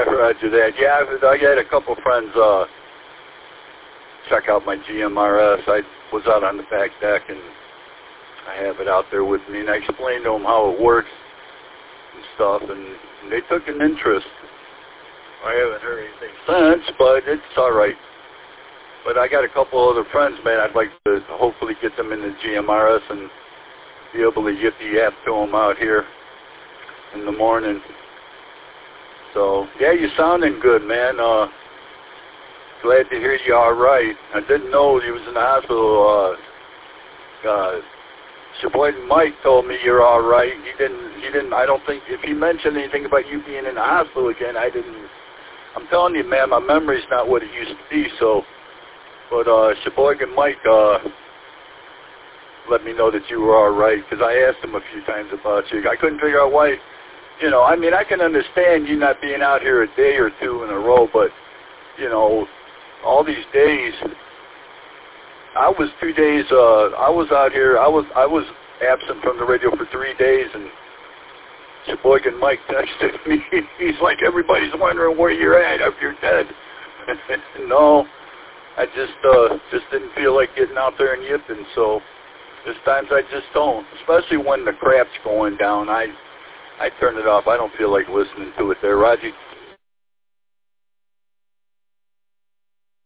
roger that. Yeah, I had a couple friends check out my GMRS. I was out on the back deck, and I have it out there with me, and I explained to them how it works and stuff, and they took an interest. I haven't heard anything since, but it's all right. But I got a couple other friends, man. I'd like to hopefully get them in the GMRS and be able to get the app to them out here in the morning. So, yeah, you're sounding good, man. Glad to hear you all right. I didn't know you was in the hospital. Sheboygan Mike told me you're all right. He didn't, I don't think, if he mentioned anything about you being in the hospital again, I'm telling you, man, my memory's not what it used to be, so, but Sheboygan Mike let me know that you were all right, because I asked him a few times about you. I couldn't figure out why, you know, I mean, I can understand you not being out here a day or two in a row, but, you know, all these days, I was 2 days, I was out here, I was absent from the radio for 3 days, and Sheboygan Mike texted me. He's like, everybody's wondering where you're at if you're dead. No, I just didn't feel like getting out there and yipping, so there's times I just don't, especially when the crap's going down. I turn it off. I don't feel like listening to it there. Roger,